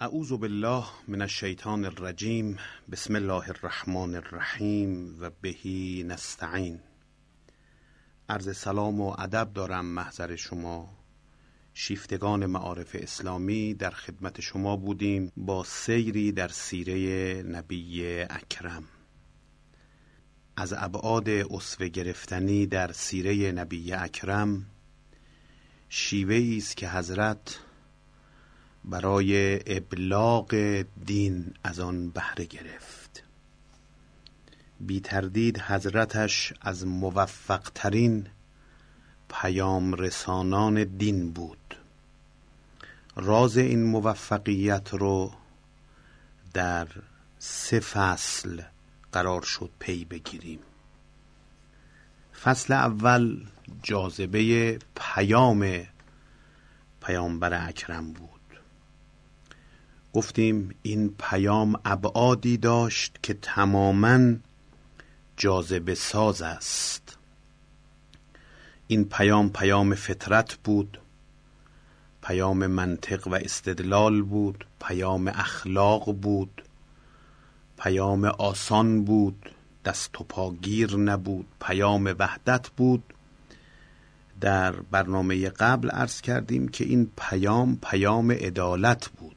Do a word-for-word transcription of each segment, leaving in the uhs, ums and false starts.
اعوذ بالله من الشیطان الرجیم. بسم الله الرحمن الرحیم و بهی نستعین. عرض سلام و ادب دارم محضر شما شیفتگان معارف اسلامی. در خدمت شما بودیم با سیری در سیره نبی اکرم. از ابعاد اسوه گرفتنی در سیره نبی اکرم شیوه‌ای است که حضرت برای ابلاغ دین از آن بهره گرفت. بی تردید حضرتش از موفق ترین پیام رسانان دین بود. راز این موفقیت رو در سه فصل قرار شد پی بگیریم. فصل اول جاذبه پیام پیامبر اکرم بود. گفتیم این پیام ابعادی داشت که تماماً جاذبه ساز است. این پیام پیام فطرت بود، پیام منطق و استدلال بود، پیام اخلاق بود، پیام آسان بود، دست و پاگیر نبود، پیام وحدت بود. در برنامه قبل عرض کردیم که این پیام پیام عدالت بود.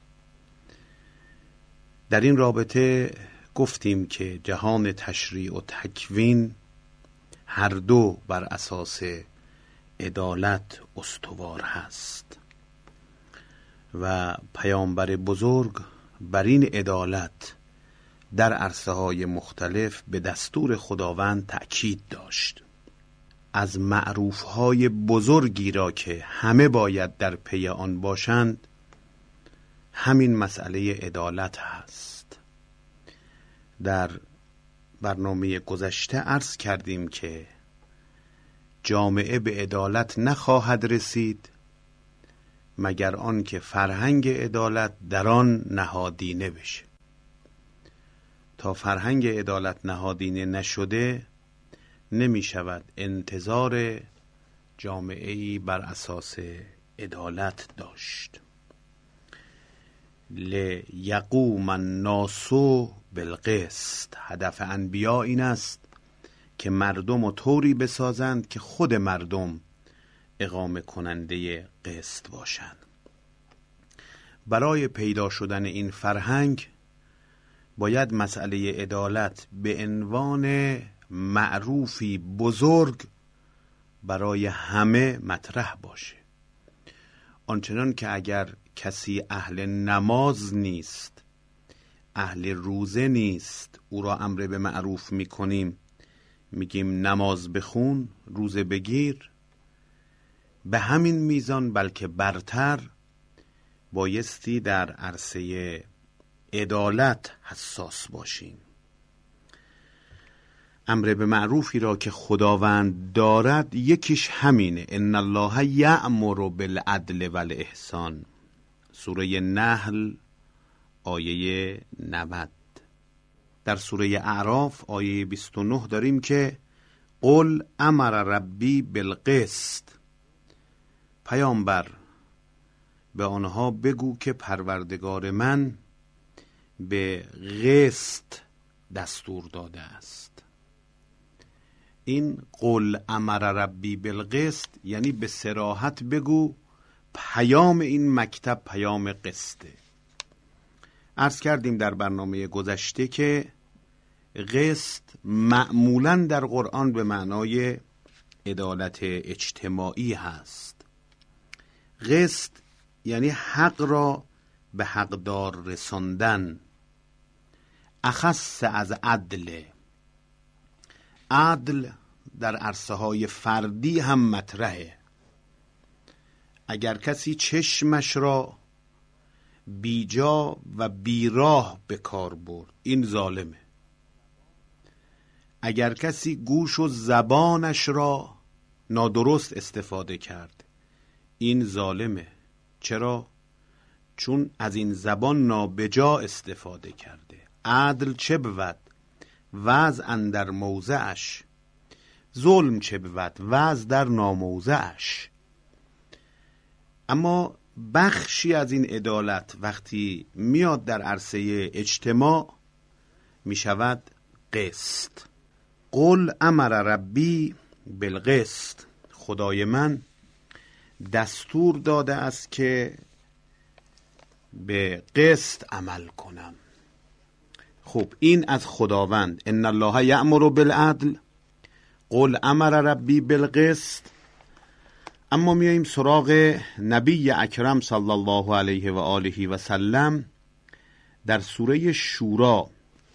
در این رابطه گفتیم که جهان تشریع و تکوین هر دو بر اساس عدالت استوار هست و پیامبر بزرگ بر این عدالت در عرصه های مختلف به دستور خداوند تأکید داشت. از معروف های بزرگی را که همه باید در پی آن باشند همین مسئله عدالت هست. در برنامه گذشته عرض کردیم که جامعه به عدالت نخواهد رسید مگر آن که فرهنگ عدالت در آن نهادینه بشه. تا فرهنگ عدالت نهادینه نشده نمی شود انتظار جامعه‌ای بر اساس عدالت داشت. لیقوم الناس بالقسط. هدف انبیا این است که مردم رو طوری بسازند که خود مردم اقامه کننده قسط باشند. برای پیدا شدن این فرهنگ باید مسئله عدالت به عنوان معروفی بزرگ برای همه مطرح باشه. آنچنان که اگر کسی اهل نماز نیست، اهل روزه نیست، او را امر به معروف میکنیم، میگیم نماز بخون، روزه بگیر، به همین میزان بلکه برتر بایستی در عرصه عدالت حساس باشیم. امر به معروفی را که خداوند دارد یکیش همینه. ان الله یأمر بالعدل والاحسان. سوره نحل آیه نود. در سوره اعراف آیه بیست و نه داریم که قل امر ربی بالقسط. پیامبر به آنها بگو که پروردگار من به قسط دستور داده است. این قل امر ربی بالقسط یعنی به صراحت بگو پیام این مکتب پیام قسطه. عرض کردیم در برنامه گذشته که قسط معمولاً در قرآن به معنای عدالت اجتماعی هست. قسط یعنی حق را به حقدار رساندن، اخص از عدل. عدل در عرصه های فردی هم مطرحه. اگر کسی چشمش را بیجا و بیراه به کار برد این ظالمه. اگر کسی گوش و زبانش را نادرست استفاده کرد این ظالمه. چرا؟ چون از این زبان نابجا استفاده کرده. عدل چه بود؟ وضع اندر موضعش. ظلم چه بود؟ وضع در ناموضعش. اما بخشی از این عدالت وقتی میاد در عرصه اجتماع می شود قسط. قل امر ربی بالقسط، خدای من دستور داده است که به قسط عمل کنم. خب این از خداوند، ان الله یأمر بالعدل، قل امر ربی بالقسط. اما میاییم سراغ نبی اکرم صلی الله علیه و آله و سلم در سوره شورا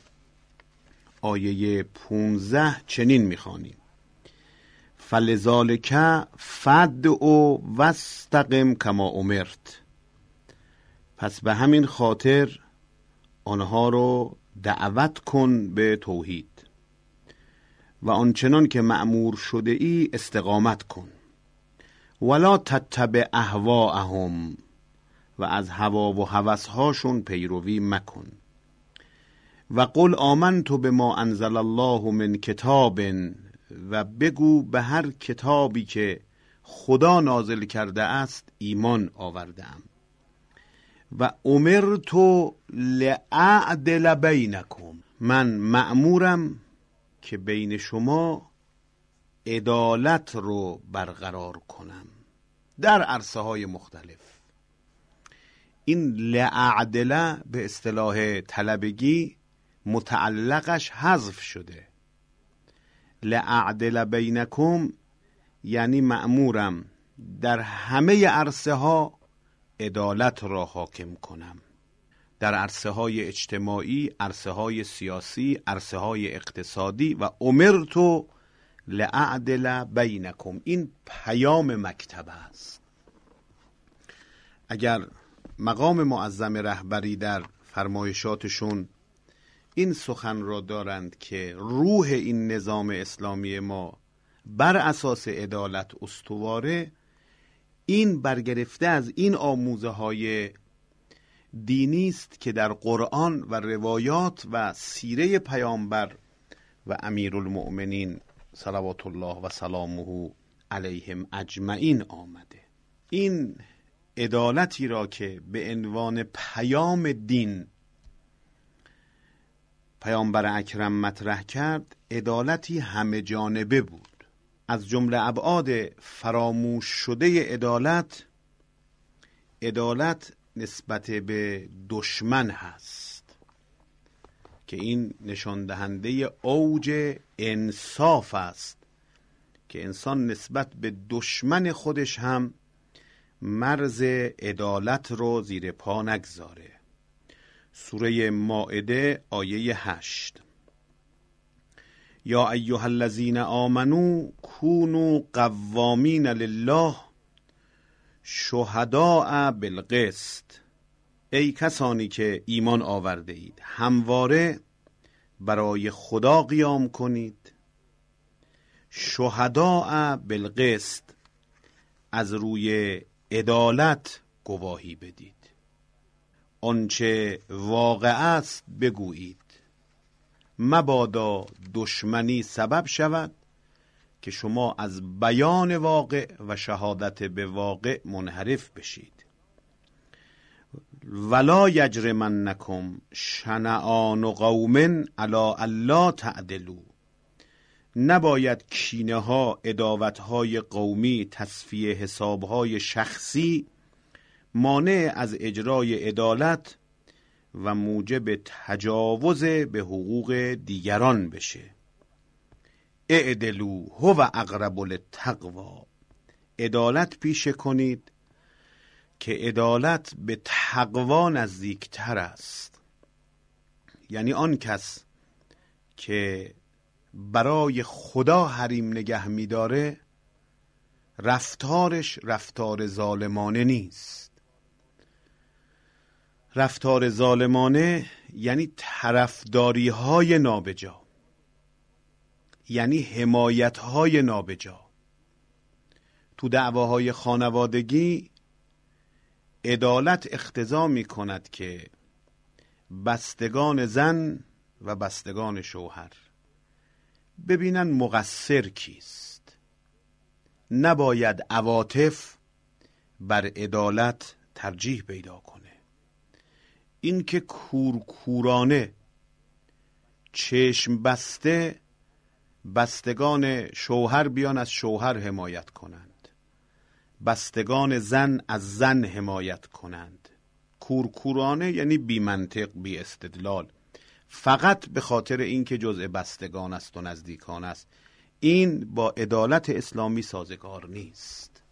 آیه پونزده چنین میخوانیم: فلذالک فادع واستقم کما امرت. پس به همین خاطر آنها رو دعوت کن به توحید و آنچنان که مأمور شده ای استقامت کن. ولا تتبع اهواءهم، و از هوا و هوسهاشون پیروی مکن. و قل آمنت بما انزل الله من کتاب، و بگو به هر کتابی که خدا نازل کرده است ایمان آوردم. و امرت لأعدل بینکم، من مأمورم که بین شما عدالت رو برقرار کنم در عرصه های مختلف. این لأعدل به اصطلاح طلبگی متعلقش حذف شده. لأعدل بینکم یعنی مأمورم در همه عرصه ها عدالت را حاکم کنم، در عرصه های اجتماعی، عرصه های سیاسی، عرصه های اقتصادی. و امرت لأعدل بینکم، این پیام مکتبه است. اگر مقام معظم رهبری در فرمایشاتشون این سخن را دارند که روح این نظام اسلامی ما بر اساس عدالت استواره، این برگرفته از این آموزه های دینی است که در قرآن و روایات و سیره پیامبر و امیرالمؤمنین صلوات الله و سلامه علیهم اجمعین آمده. این عدالتی را که به عنوان پیام دین پیامبر اکرم مطرح کرد، عدالتی همه جانبه بود. از جمله ابعاد فراموش شده عدالت، عدالت نسبت به دشمن هست که این نشان دهنده اوج انصاف است که انسان نسبت به دشمن خودش هم مرز عدالت رو زیر پا نگذاره. سوره مائده آیه هشت: یا ایها الذین آمنوا کونوا قوامین لله شهداء بالقسط. ای کسانی که ایمان آورده اید، همواره برای خدا قیام کنید. شهداء بالقسط، از روی عدالت گواهی بدید. آنچه واقع است بگویید، مبادا دشمنی سبب شود که شما از بیان واقع و شهادت به واقع منحرف بشید. ولا یجرمنکم شنآن قوم علی الا تعدلوا. نباید کینه ها، عداوت های قومی، تصفیه حساب های شخصی مانع از اجرای عدالت و موجب تجاوز به حقوق دیگران بشه. اعدلوا هو اقرب للتقوی. عدالت پیشه کنید که عدالت به تقوا نزدیکتر است. یعنی آن کس که برای خدا حریم نگه می‌داره، رفتارش رفتار ظالمانه نیست. رفتار ظالمانه یعنی طرفداری های نابجا، یعنی حمایت های نابجا. تو دعواهای خانوادگی عدالت اقتضا می کند که بستگان زن و بستگان شوهر ببینن مقصر کیست. نباید عواطف بر عدالت ترجیح پیدا کنه. این که کورکورانه چشم بسته بستگان شوهر بیان از شوهر حمایت کنند، بستگان زن از زن حمایت کنند. کورکورانه یعنی بی منطق، بی استدلال، فقط به خاطر اینکه جزء بستگان است و نزدیکان است. این با عدالت اسلامی سازگار نیست.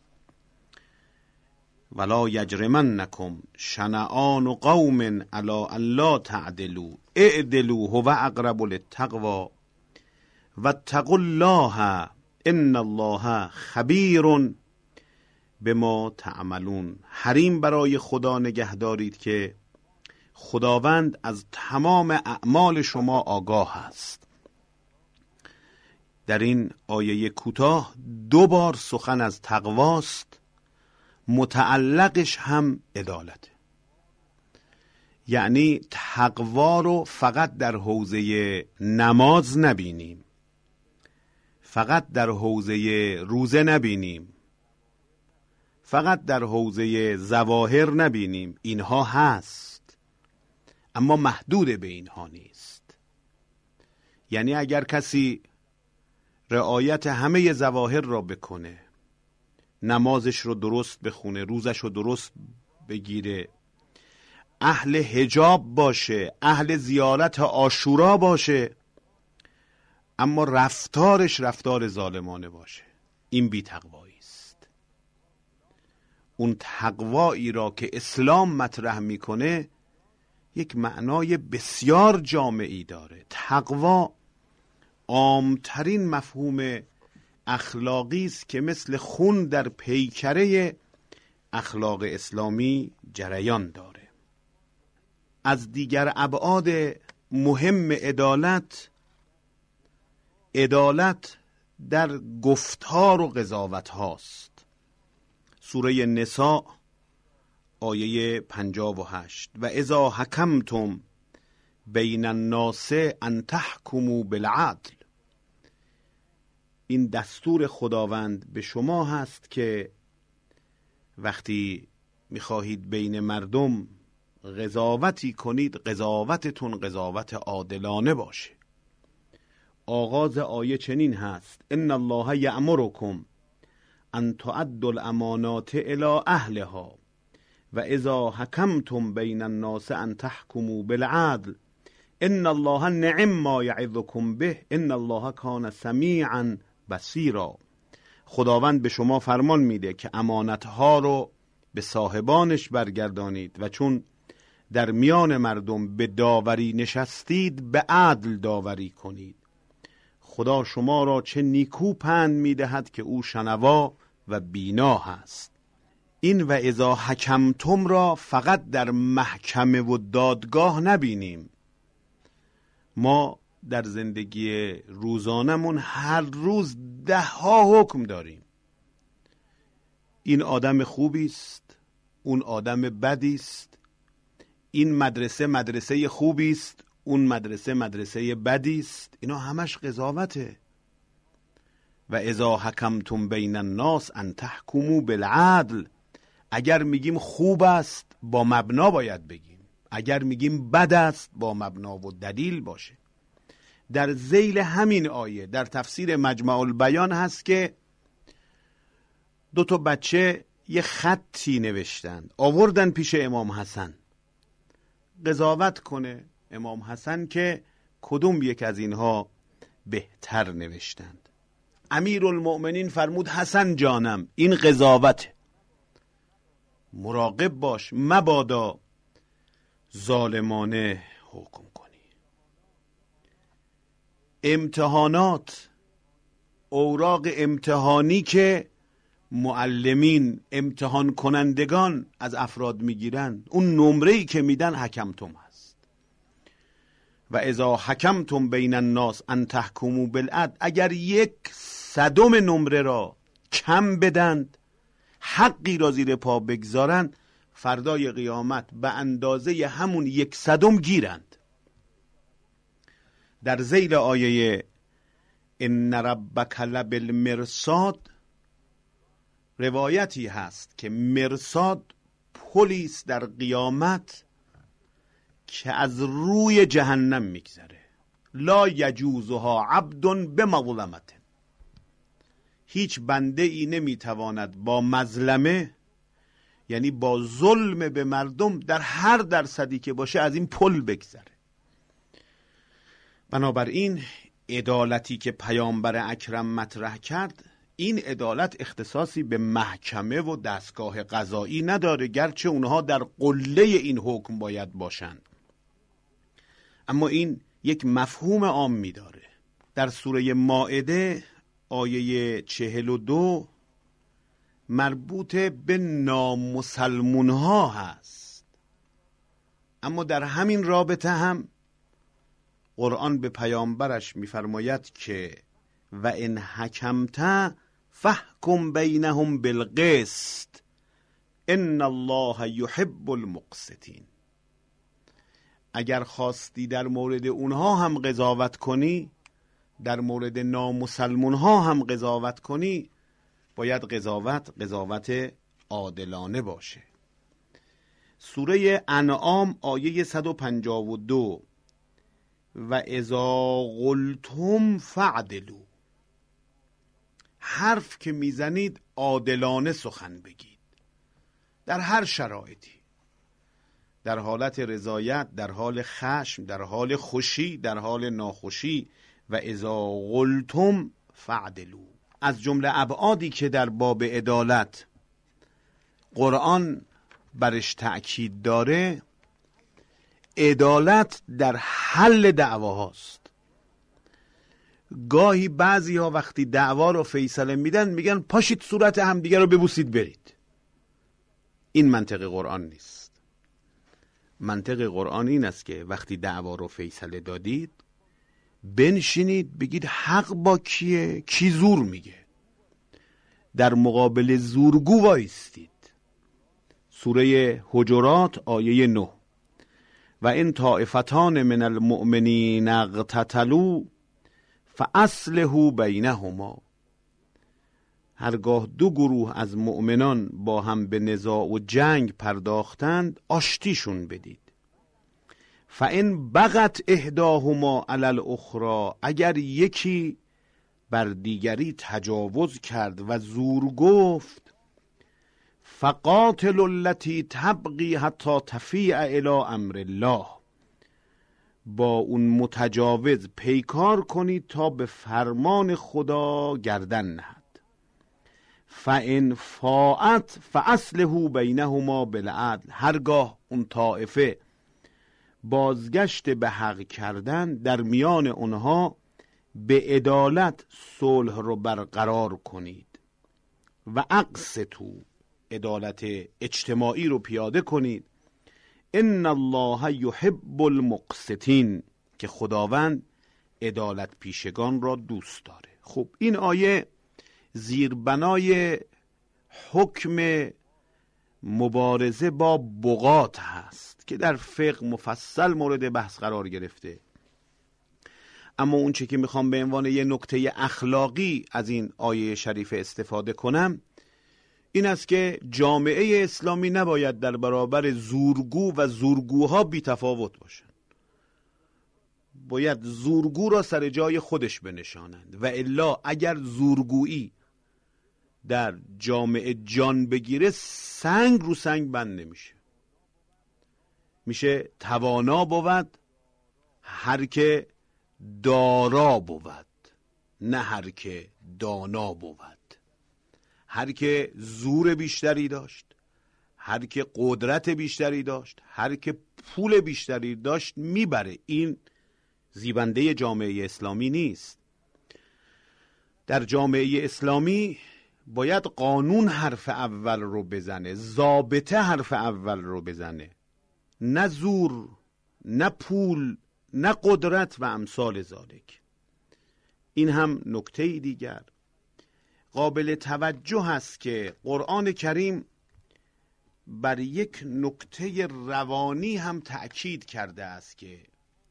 ولا یجرمنکم شنآن قوم علی الا تعدلوا اعدلوا هو اقرب للتقوی واتقوا الله ان الله خبیر بما تعملون. حریم برای خدا نگه دارید که خداوند از تمام اعمال شما آگاه است. در این آیه کوتاه دو بار سخن از تقواست، متعلقش هم عدالته. یعنی تقوا رو فقط در حوزه نماز نبینیم، فقط در حوزه روزه نبینیم، فقط در حوزه ظواهر نبینیم. اینها هست اما محدود به اینها نیست. یعنی اگر کسی رعایت همه ظواهر را بکنه، نمازش رو درست بخونه، روزش رو درست بگیره، اهل حجاب باشه، اهل زیارت عاشورا باشه، اما رفتارش رفتار ظالمانه باشه، این بی تقوایی است. اون تقوایی را که اسلام مطرح میکنه یک معنای بسیار جامعی داره. تقوا عامترین مفهوم اخلاقی است که مثل خون در پیکره اخلاق اسلامی جریان داره. از دیگر ابعاد مهم عدالت، عدالت در گفتار و قضاوت هاست. سوره نساء آیه پنجاه و هشت: و اذا حکمتم بین الناس ان تحکموا بالعدل. این دستور خداوند به شما هست که وقتی میخواهید بین مردم قضاوتی کنید، قضاوتتون قضاوت عادلانه باشه. آغاز آیه چنین هست: ان الله یأمرکم ان تؤدوا الامانات الی اهلها و اذا حکمتم بین الناس ان تحکموا بالعدل ان الله نعم ما یعظکم به ان الله کان سمیعا بصیرا. خداوند به شما فرمان میده که امانتها رو به صاحبانش برگردانید و چون در میان مردم به داوری نشستید به عدل داوری کنید. خدا شما را چه نیکو پند میدهد که او شنوا و بینا هست. این و اذا حکمتم را فقط در محکمه و دادگاه نبینیم. ما در زندگی روزانمون هر روز ده ها حکم داریم. این آدم خوبی است، اون آدم بدی است، این مدرسه مدرسه خوبی است، اون مدرسه مدرسه بدی است. اینا همش قضاوته. و اذا حکمتم بین الناس ان تحکموا بالعدل. اگر میگیم خوب است با مبنا باید بگیم، اگر میگیم بد است با مبنا و دلیل باشه. در ذیل همین آیه در تفسیر مجمع البیان هست که دو تا بچه یه خطی نوشتند، آوردن پیش امام حسن قضاوت کنه امام حسن که کدوم یک از اینها بهتر نوشتند. امیرالمؤمنین فرمود حسن جانم این قضاوته، مراقب باش مبادا ظالمانه حکم کنی. امتحانات، اوراق امتحانی که معلمین، امتحان کنندگان از افراد میگیرن، اون نمره‌ای که میدن حکمتم هست. و اذا حکمتم بین الناس ان تحکموا بالعدل. اگر یک صدم نمره را کم بدند، حقی را زیر پا بگذارن، فردای قیامت به اندازه همون یک صدم گیرند. در ذیل آیه ان ربک لبالمرصاد روایتی هست که مرصاد پلی است در قیامت که از روی جهنم میگذره. لا یجوزها عبد بمظلمه، هیچ بنده ای نمیتواند با مظلمه، یعنی با ظلم به مردم در هر درصدی که باشه، از این پل بگذره. بنابراین عدالتی که پیامبر اکرم مطرح کرد، این عدالت اختصاصی به محکمه و دستگاه قضایی نداره، گرچه اونها در قله این حکم باید باشند، اما این یک مفهوم عامی داره. در سوره مائده آیه چهل و دو مربوط به نامسلمون ها هست، اما در همین رابطه هم قرآن به پیامبرش میفرماید که و ان حکمت فحکم بینهم بالقسط ان الله یحب المقسطین. اگر خواستی در مورد اونها هم قضاوت کنی، در مورد نامسلمون ها هم قضاوت کنی، باید قضاوت قضاوت عادلانه باشه. سوره انعام آیه صد و پنجاه و دو و اذا قلتم فعدلوا، حرف که میزنید عادلانه سخن بگید، در هر شرایطی، در حالت رضایت، در حال خشم، در حال خوشی، در حال ناخوشی. و اذا قلتم فعدلوا، از جمله ابعادی که در باب عدالت قرآن برش تأکید داره، عدالت در حل دعواهاست. گاهی بعضی ها وقتی دعوا رو فیصله میدن میگن پاشید صورت همدیگه رو ببوسید برید. این منطق قرآن نیست. منطق قرآن این است که وقتی دعوا رو فیصله دادید، بنشینید بگید حق با کیه، کی زور میگه، در مقابل زورگو وایستید. سوره حجرات آیه نه و ان طائفتان من المؤمنین اقتتلوا فاصلحوا بینهما، هرگاه دو گروه از مؤمنان با هم به نزاع و جنگ پرداختند، آشتیشون بدید. فان بغت احداهما علی الاخری، اگر یکی بر دیگری تجاوز کرد و زور گفت، فقاتل التی تبغی حتی تفیء الی امر الله، با اون متجاوز پیکار کنید تا به فرمان خدا گردن نهد. فان فاءت فاصلحوا بینهما بالعدل، هرگاه اون طائفه بازگشت به حق کردن، در میان اونها به عدالت صلح رو برقرار کنید. و اقسطوا، عدالت اجتماعی رو پیاده کنید. ان الله یحب المقسطین، که خداوند عدالت پیشگان را دوست داره. خب این آیه زیربنای حکم مبارزه با بغات هست که در فقه مفصل مورد بحث قرار گرفته، اما اون چه که میخوام به عنوان یه نکته اخلاقی از این آیه شریف استفاده کنم این است که جامعه اسلامی نباید در برابر زورگو و زورگوها بی تفاوت باشن. باید زورگو را سر جای خودش بنشانند، و الا اگر زورگویی در جامعه جان بگیره، سنگ رو سنگ بند نمیشه. میشه توانا بود هر که دارا بود، نه هر که دانا بود. هر که زور بیشتری داشت، هر که قدرت بیشتری داشت، هر که پول بیشتری داشت میبره. این زیبنده جامعه اسلامی نیست. در جامعه اسلامی باید قانون حرف اول رو بزنه، ضابطه حرف اول رو بزنه، نه زور، نه پول، نه قدرت و امثال ذالک. این هم نکته دیگر قابل توجه است که قرآن کریم بر یک نکته روانی هم تأکید کرده است که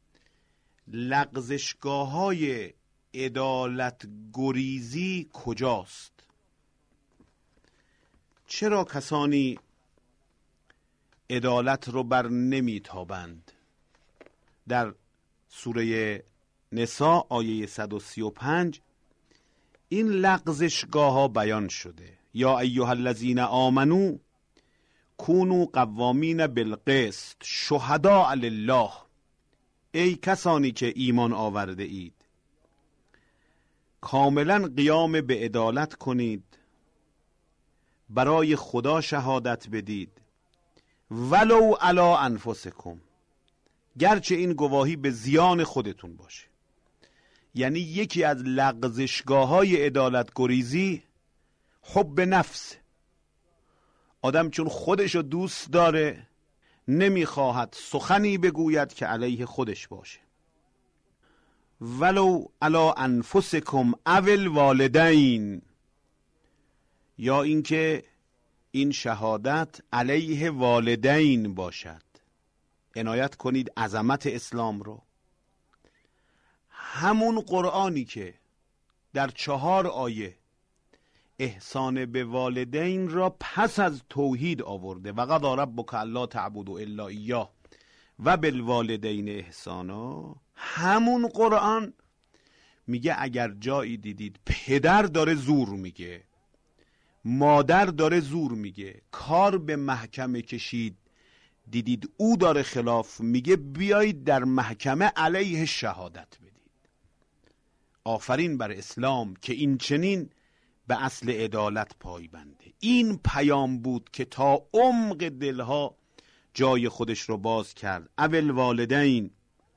لغزشگاه‌های عدالت گریزی کجاست. چرا کسانی عدالت رو بر نمیتابند. در سوره نساء آیه صد و سی و پنج این لغزشگاه ها بیان شده. یا ایها الذین آمنو کونوا قوامین بالقسط شهداء لله، ای کسانی که ایمان آورده اید کاملا قیام به عدالت کنید، برای خدا شهادت بدید، ولو علی انفسکم، گرچه این گواهی به زیان خودتون باشه. یعنی یکی از لغزشگاه های عدالت گریزی حب نفس. آدم چون خودشو دوست داره نمیخواهد سخنی بگوید که علیه خودش باشه. ولو علی انفسکم او الوالدین، یا اینکه این شهادت علیه والدین باشد. عنایت کنید عظمت اسلام رو. همون قرآنی که در چهار آیه احسان به والدین را پس از توحید آورده، و قضی ربک الا تعبدوا الا ایاه و بالوالدین احسانا، همون قرآن میگه اگر جایی دیدید پدر داره زور میگه، مادر داره زور میگه، کار به محکمه کشید، دیدید او داره خلاف میگه، بیایید در محکمه علیه شهادت بدید. آفرین بر اسلام که این چنین به اصل عدالت پایبنده. این پیام بود که تا عمق دلها جای خودش رو باز کرد. اول والدین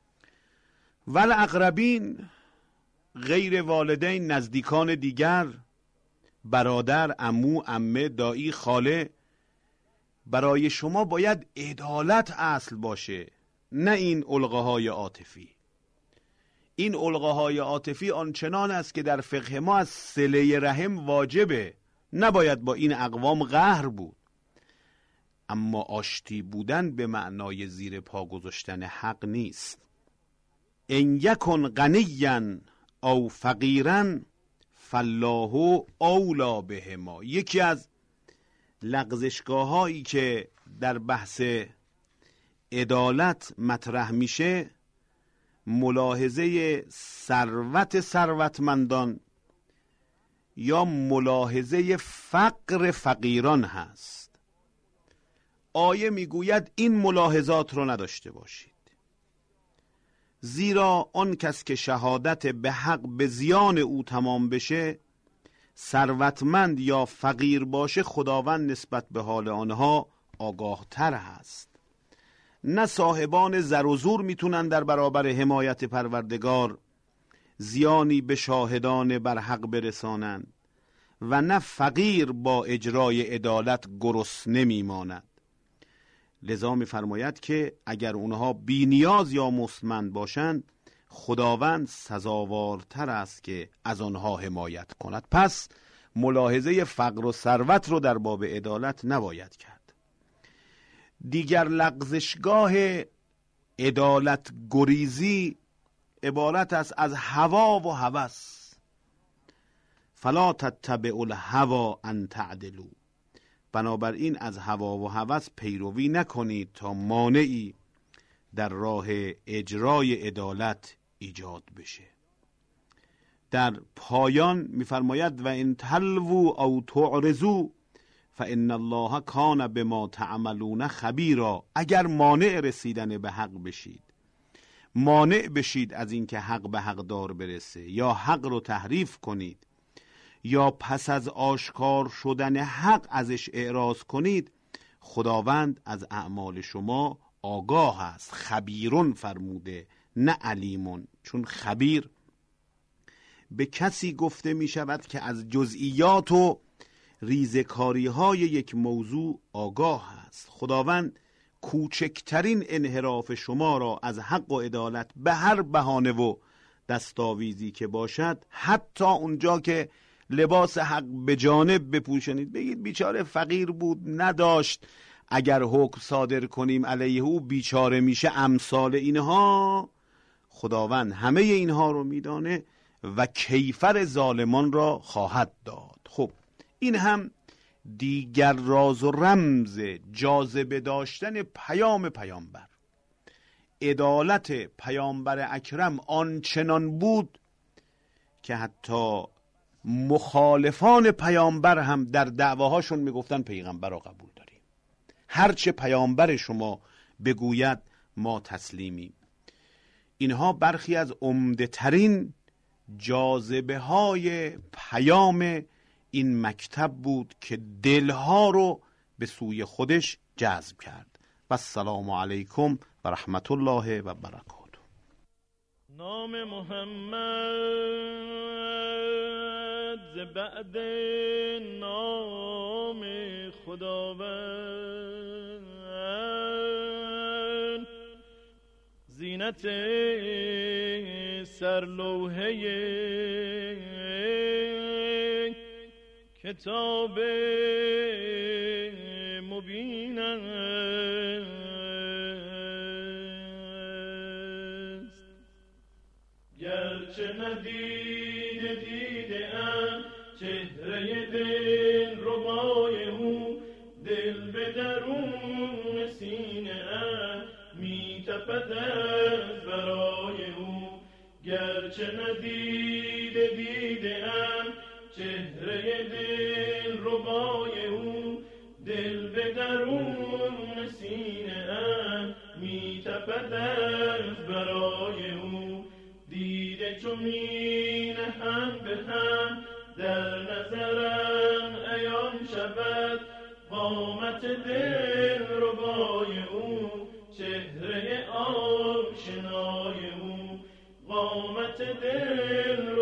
والاقربین، غیر والدین نزدیکان دیگر، برادر، عمو، عمه، دایی، خاله. برای شما باید عدالت اصل باشه، نه این القاهای عاطفی. این القاهای عاطفی آنچنان است که در فقه ما از صله رحم واجبه، نباید با این اقوام قهر بود. اما آشتی بودن به معنای زیر پا گذاشتن حق نیست. ان یکن غنیا او فقیرا فالله اولی بهما. یکی از لغزشگاه هایی که در بحث عدالت مطرح میشه ملاحظه ثروت ثروتمندان یا ملاحظه فقر فقیران هست. آیه میگوید این ملاحظات رو نداشته باشید، زیرا آن کس که شهادت به حق به زیان او تمام بشه، ثروتمند یا فقیر باشه، خداوند نسبت به حال آنها آگاه تر هست. نه صاحبان زر و زور میتونن در برابر حمایت پروردگار زیانی به شاهدان بر حق برسانند و نه فقیر با اجرای عدالت گرسنه میماند. لذا میفرماید که اگر اونها بی نیاز یا مستمند باشند، خداوند سزاوارتر است که از آنها حمایت کند. پس ملاحظه فقر و ثروت رو در باب عدالت نباید کرد. دیگر لغزشگاه عدالت گریزی عبارت است از هوا و هوس. فلا تتبعوا الهوى ان تعدلوا، بنابراین از هوا و هوس پیروی نکنید تا مانعی در راه اجرای عدالت ایجاد بشه. در پایان میفرماید و ان تلووا او تعرضوا فان الله کان بما تعملون خبیرا. اگر مانع رسیدن به حق بشید، مانع بشید از اینکه حق به حقدار برسه، یا حق رو تحریف کنید، یا پس از آشکار شدن حق ازش اعراض کنید، خداوند از اعمال شما آگاه است. خبیرون فرموده نه علیمون، چون خبیر به کسی گفته می شود که از جزئیات و ریزکاری های یک موضوع آگاه است. خداوند کوچکترین انحراف شما را از حق و عدالت به هر بهانه و دستاویزی که باشد، حتی اونجا که لباس حق به جانب بپوشنید، بگید بیچاره فقیر بود نداشت، اگر حکم صادر کنیم علیه او بیچاره میشه، امثال اینها، خداوند همه اینها رو میدانه و کیفر ظالمان را خواهد داد. خب این هم دیگر راز و رمز جاذبه داشتن پیام پیامبر. عدالت پیامبر اکرم آنچنان بود که حتی مخالفان پیامبر هم در دعواهاشون میگفتن پیغمبر را قبول داریم، هرچه پیامبر شما بگوید ما تسلیمیم. اینها برخی از عمده ترین جاذبه های پیام این مکتب بود که دلها رو به سوی خودش جذب کرد. و السلام علیکم و رحمت الله و برکاته. نام محمد ز بعد نام خداوند، زینت سرلوحه کتاب مبین است. گرچه ندیده دیده ام چهره دل ربای او، دل به درون سینه ام می تپد از برای او. گرچه ندیده دیده ام چهره دل ربای او، دل به درون سینه ام می تپد از برای او. دیده چو می نهم به هم در نظرم عیان شود، قامت دل ربای او، چهره آشنای او. قامت دل